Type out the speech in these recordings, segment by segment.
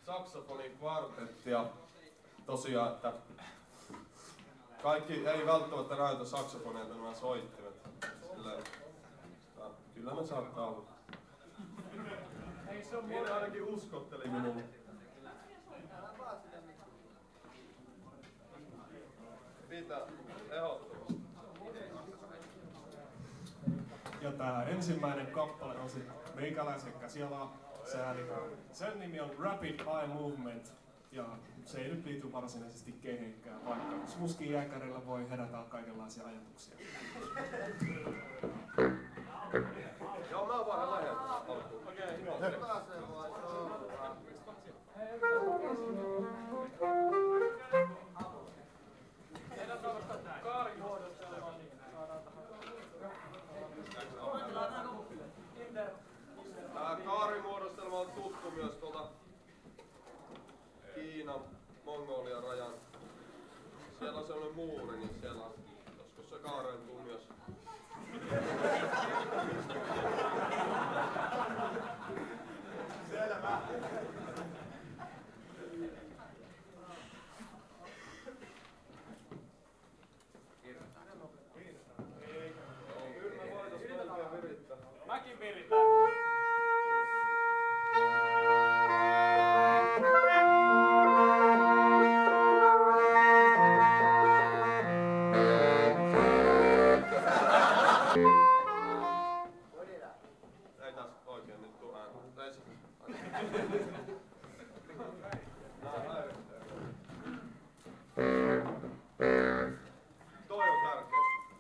saksofonin kvartetti ja tosiaan, että kaikki ei välttämättä näytä saksofoneilta nämä soittimet. Silleen, kyllä me saattaa olla. Minä ainakin uskottelin minulle. Pitää, ehdottomasti. Ja tää ensimmäinen kappale on sit meikäläisen käsialasääli. Sen nimi on Rapid Eye Movement. Ja se ei nyt liity varsinaisesti kehenkään, vaikka muskin jääkärillä voi herätä kaikenlaisia ajatuksia. Joo, mä vaan lähden alkuun. Okei, hyvä. Tää kaarimuodostelma on tuttu myös tuolta Kiinan, Mongolian rajan. Siellä on sellainen muuri, niin siellä on joskus se kaarentuu myös. Selvä. Mäkin viritän. Ei taas oikein nyt tuu ääni. Toi on tärkeä.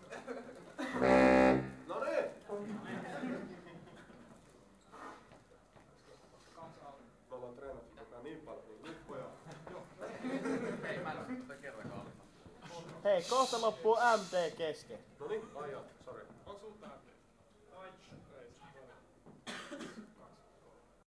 No niin! Me ollaan treenattu tätä niin paljon, niin nyt pojat. Hei, kohta loppuu MT kesken. No niin, ajaa.